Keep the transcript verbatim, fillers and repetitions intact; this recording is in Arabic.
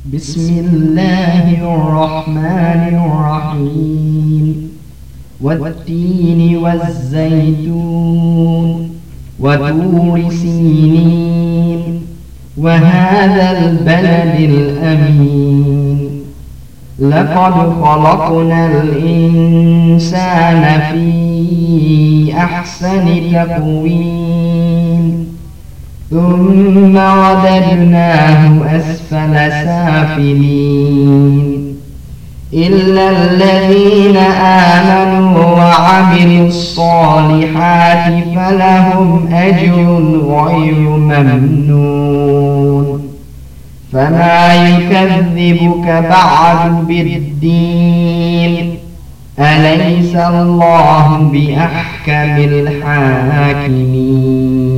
بسم الله الرحمن الرحيم والتين والزيتون وطور سينين وهذا البلد الأمين لقد خلقنا الإنسان في أحسن تقويم ثم رددناه أسفل سافلين إلا الذين آمنوا وعملوا الصالحات فلهم أجر غير ممنون فما يكذبك بعد بالدين أليس الله بأحكم الحاكمين